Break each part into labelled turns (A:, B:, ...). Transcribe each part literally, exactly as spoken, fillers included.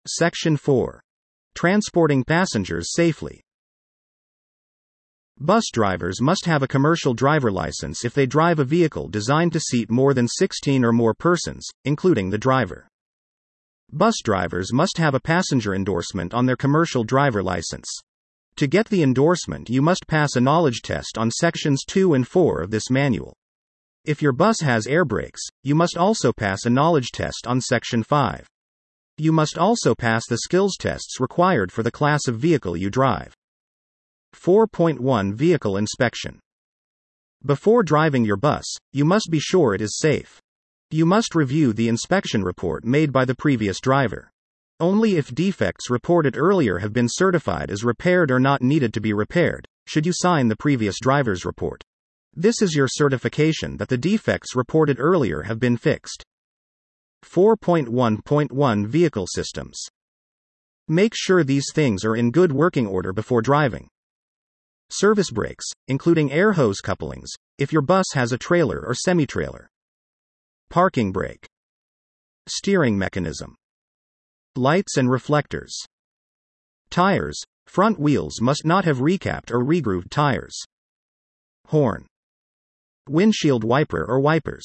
A: Section four. Transporting passengers safely. Bus drivers must have a commercial driver license if they drive a vehicle designed to seat more than sixteen or more persons, including the driver. Bus drivers must have a passenger endorsement on their commercial driver license. To get the endorsement, you must pass a knowledge test on sections two and four of this manual. If your bus has air brakes, you must also pass a knowledge test on section five. You must also pass the skills tests required for the class of vehicle you drive. four point one Vehicle Inspection. Before driving your bus, you must be sure it is safe. You must review the inspection report made by the previous driver. Only if defects reported earlier have been certified as repaired or not needed to be repaired, should you sign the previous driver's report. This is your certification that the defects reported earlier have been fixed. four point one point one Vehicle Systems. Make sure these things are in good working order before driving. Service brakes, including air hose couplings, if your bus has a trailer or semi-trailer. Parking brake. Steering mechanism. Lights and reflectors. Tires, front wheels must not have recapped or regrooved tires. Horn. Windshield wiper or wipers.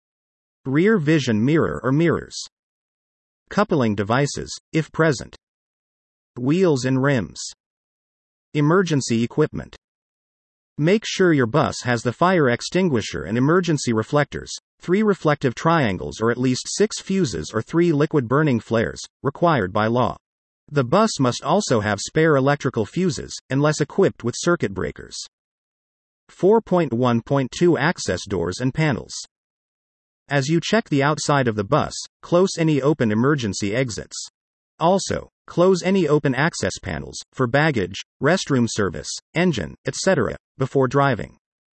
A: Rear vision mirror or mirrors. Coupling devices, if present. Wheels and rims. Emergency equipment. Make sure your bus has the fire extinguisher and emergency reflectors, three reflective triangles or at least six fuses or three liquid burning flares, required by law. The bus must also have spare electrical fuses, unless equipped with circuit breakers. four point one point two Access doors and panels. As you check the outside of the bus, close any open emergency exits. Also, close any open access panels, for baggage, restroom service, engine, et cetera, before driving.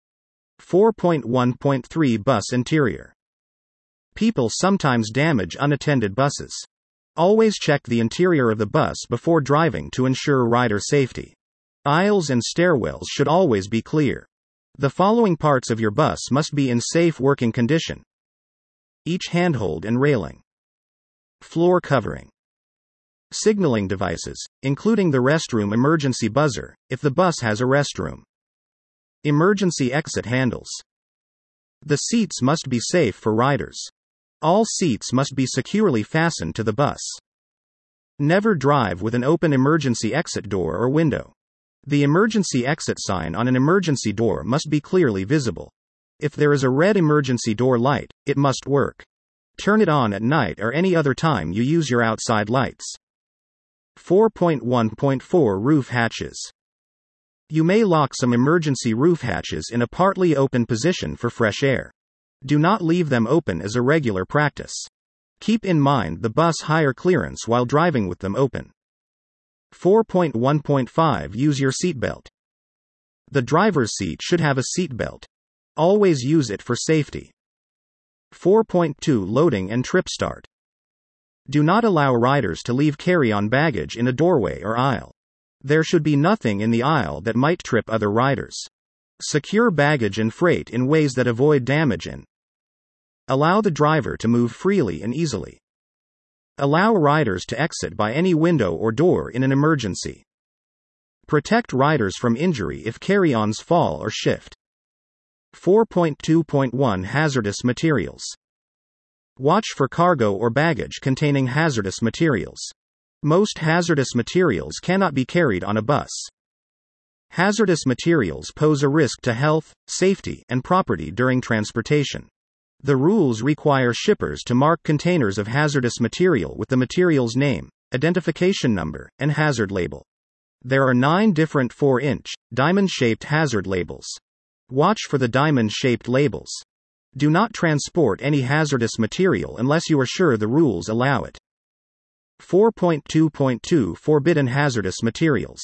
A: four point one point three Bus interior. People sometimes damage unattended buses. Always check the interior of the bus before driving to ensure rider safety. Aisles and stairwells should always be clear. The following parts of your bus must be in safe working condition. Each handhold and railing. Floor covering. Signaling devices, including the restroom emergency buzzer, if the bus has a restroom. Emergency exit handles. The seats must be safe for riders. All seats must be securely fastened to the bus. Never drive with an open emergency exit door or window. The emergency exit sign on an emergency door must be clearly visible. If there is a red emergency door light, it must work. Turn it on at night or any other time you use your outside lights. four point one point four Roof hatches. You may lock some emergency roof hatches in a partly open position for fresh air. Do not leave them open as a regular practice. Keep in mind the bus higher clearance while driving with them open. four point one point five Use your seatbelt. The driver's seat should have a seatbelt. Always use it for safety. four point two Loading and trip start. Do not allow riders to leave carry-on baggage in a doorway or aisle. There should be nothing in the aisle that might trip other riders. Secure baggage and freight in ways that avoid damage and allow the driver to move freely and easily. Allow riders to exit by any window or door in an emergency. Protect riders from injury if carry-ons fall or shift. four point two point one Hazardous materials. Watch for cargo or baggage containing hazardous materials. Most hazardous materials cannot be carried on a bus. Hazardous materials pose a risk to health, safety, and property during transportation. The rules require shippers to mark containers of hazardous material with the material's name, identification number, and hazard label. There are nine different four inch, diamond-shaped hazard labels. Watch for the diamond-shaped labels. Do not transport any hazardous material unless you are sure the rules allow it. four point two point two Forbidden hazardous materials.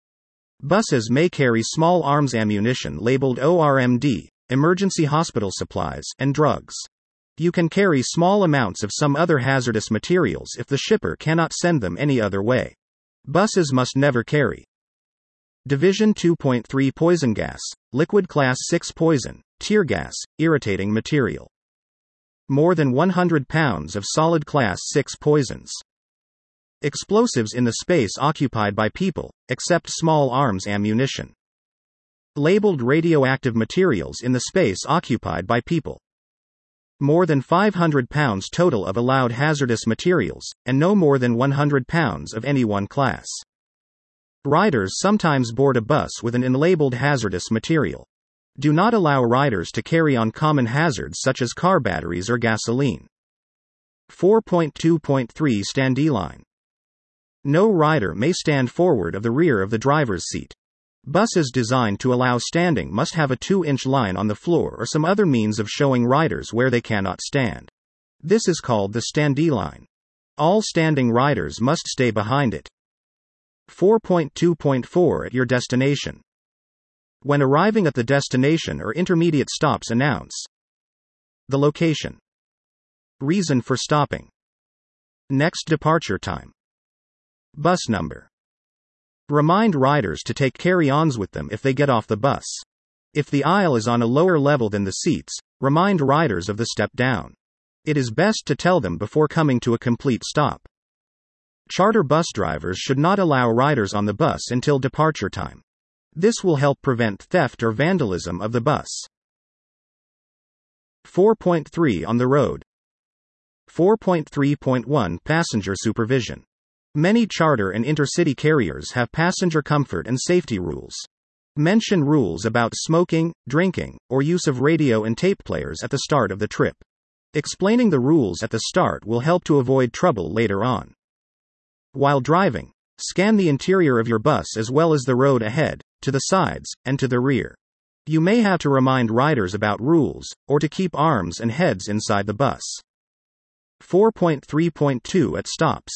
A: Buses may carry small arms ammunition labeled O R M D, emergency hospital supplies, and drugs. You can carry small amounts of some other hazardous materials if the shipper cannot send them any other way. Buses must never carry. Division two point three Poison gas, liquid class six poison, tear gas, irritating material. More than one hundred pounds of solid class six poisons. Explosives in the space occupied by people, except small arms ammunition. Labeled radioactive materials in the space occupied by people. More than five hundred pounds total of allowed hazardous materials, and no more than one hundred pounds of any one class. Riders sometimes board a bus with an unlabeled hazardous material. Do not allow riders to carry on common hazards such as car batteries or gasoline. four point two point three Standee line. No rider may stand forward of the rear of the driver's seat. Buses designed to allow standing must have a two inch line on the floor or some other means of showing riders where they cannot stand. This is called the standee line. All standing riders must stay behind it. four point two point four At your destination. When arriving at the destination or intermediate stops, announce the location. Reason for stopping. Next departure time. Bus number. Remind riders to take carry-ons with them if they get off the bus. If the aisle is on a lower level than the seats, remind riders of the step down. It is best to tell them before coming to a complete stop. Charter bus drivers should not allow riders on the bus until departure time. This will help prevent theft or vandalism of the bus. four point three On the road. four point three point one Passenger supervision. Many charter and intercity carriers have passenger comfort and safety rules. Mention rules about smoking, drinking, or use of radio and tape players at the start of the trip. Explaining the rules at the start will help to avoid trouble later on. While driving, scan the interior of your bus as well as the road ahead, to the sides, and to the rear. You may have to remind riders about rules, or to keep arms and heads inside the bus. four point three point two At stops.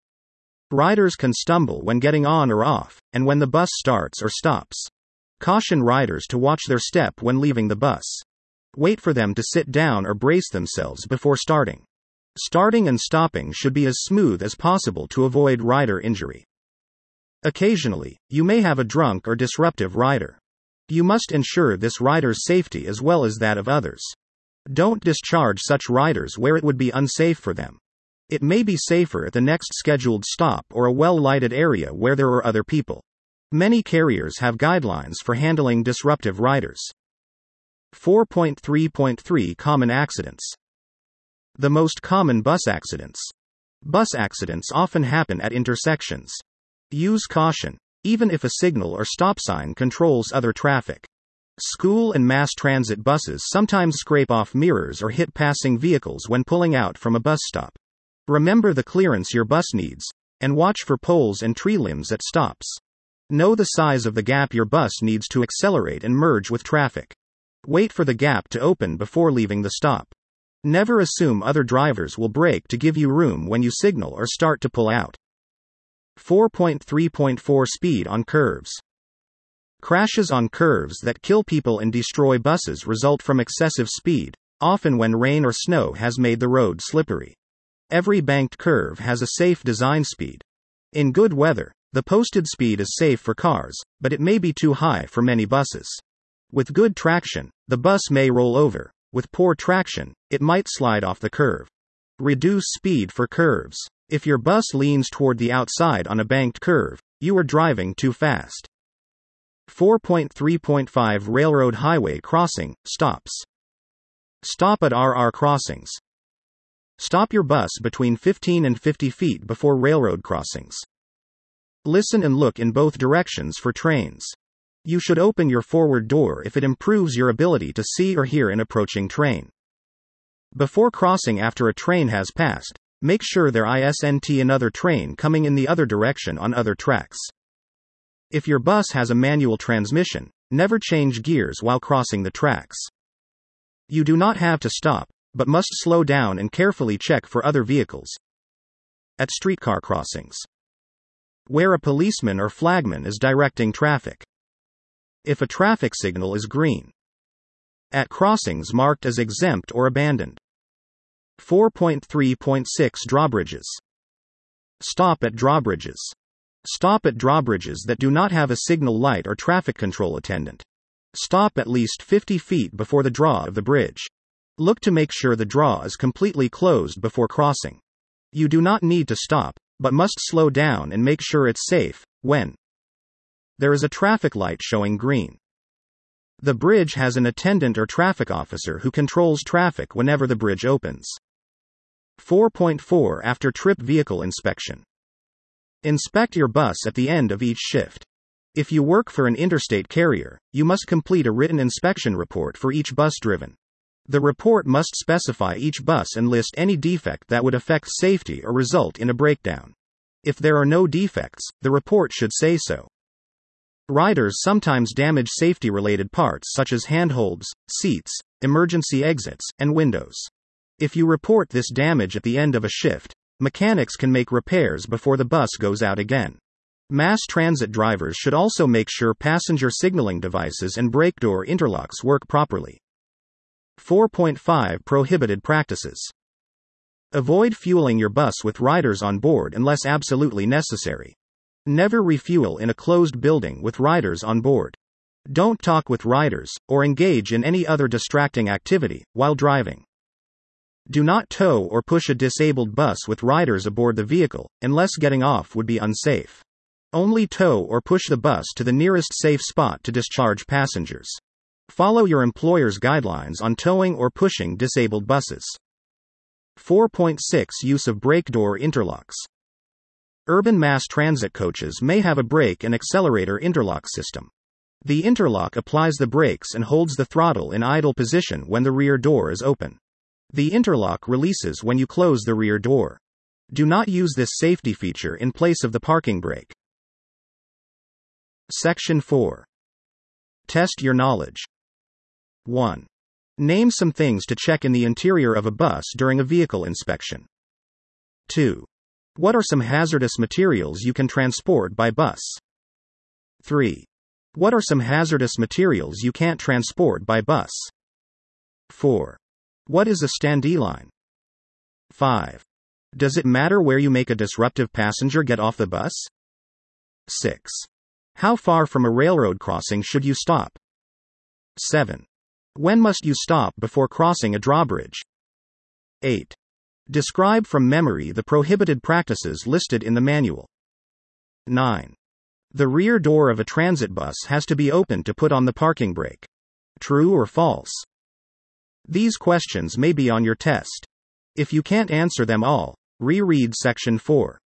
A: Riders can stumble when getting on or off, and when the bus starts or stops. Caution riders to watch their step when leaving the bus. Wait for them to sit down or brace themselves before starting. Starting and stopping should be as smooth as possible to avoid rider injury. Occasionally, you may have a drunk or disruptive rider. You must ensure this rider's safety as well as that of others. Don't discharge such riders where it would be unsafe for them. It may be safer at the next scheduled stop or a well-lighted area where there are other people. Many carriers have guidelines for handling disruptive riders. four point three point three Common accidents. The most common bus accidents. Bus accidents often happen at intersections. Use caution, even if a signal or stop sign controls other traffic. School and mass transit buses sometimes scrape off mirrors or hit passing vehicles when pulling out from a bus stop. Remember the clearance your bus needs, and watch for poles and tree limbs at stops. Know the size of the gap your bus needs to accelerate and merge with traffic. Wait for the gap to open before leaving the stop. Never assume other drivers will brake to give you room when you signal or start to pull out. four point three point four Speed on curves. Crashes on curves that kill people and destroy buses result from excessive speed, often when rain or snow has made the road slippery. Every banked curve has a safe design speed. In good weather, the posted speed is safe for cars, but it may be too high for many buses. With good traction, the bus may roll over. With poor traction, it might slide off the curve. Reduce speed for curves. If your bus leans toward the outside on a banked curve, you are driving too fast. four point three point five Railroad highway crossing, stops. Stop at R R crossings. Stop your bus between fifteen and fifty feet before railroad crossings. Listen and look in both directions for trains. You should open your forward door if it improves your ability to see or hear an approaching train. Before crossing after a train has passed, make sure there isn't another train coming in the other direction on other tracks. If your bus has a manual transmission, never change gears while crossing the tracks. You do not have to stop, but must slow down and carefully check for other vehicles. At streetcar crossings. Where a policeman or flagman is directing traffic. If a traffic signal is green. At crossings marked as exempt or abandoned. four point three point six Drawbridges. Stop at drawbridges. Stop at drawbridges that do not have a signal light or traffic control attendant. Stop at least fifty feet before the draw of the bridge. Look to make sure the draw is completely closed before crossing. You do not need to stop, but must slow down and make sure it's safe when there is a traffic light showing green. The bridge has an attendant or traffic officer who controls traffic whenever the bridge opens. four point four After trip vehicle inspection. Inspect your bus at the end of each shift. If you work for an interstate carrier, you must complete a written inspection report for each bus driven. The report must specify each bus and list any defect that would affect safety or result in a breakdown. If there are no defects, the report should say so. Riders sometimes damage safety-related parts such as handholds, seats, emergency exits, and windows. If you report this damage at the end of a shift, mechanics can make repairs before the bus goes out again. Mass transit drivers should also make sure passenger signaling devices and brake door interlocks work properly. four point five Prohibited practices. Avoid fueling your bus with riders on board unless absolutely necessary. Never refuel in a closed building with riders on board. Don't talk with riders, or engage in any other distracting activity while driving. Do not tow or push a disabled bus with riders aboard the vehicle, unless getting off would be unsafe. Only tow or push the bus to the nearest safe spot to discharge passengers. Follow your employer's guidelines on towing or pushing disabled buses. four point six Use of brake door interlocks. Urban mass transit coaches may have a brake and accelerator interlock system. The interlock applies the brakes and holds the throttle in idle position when the rear door is open. The interlock releases when you close the rear door. Do not use this safety feature in place of the parking brake. Section four. Test your knowledge. one. Name some things to check in the interior of a bus during a vehicle inspection. two. What are some hazardous materials you can transport by bus? three. What are some hazardous materials you can't transport by bus? four. What is a standee line? five. Does it matter where you make a disruptive passenger get off the bus? six. How far from a railroad crossing should you stop? seven. When must you stop before crossing a drawbridge? eight. Describe from memory the prohibited practices listed in the manual. nine. The rear door of a transit bus has to be open to put on the parking brake. True or false? These questions may be on your test. If you can't answer them all, reread Section four.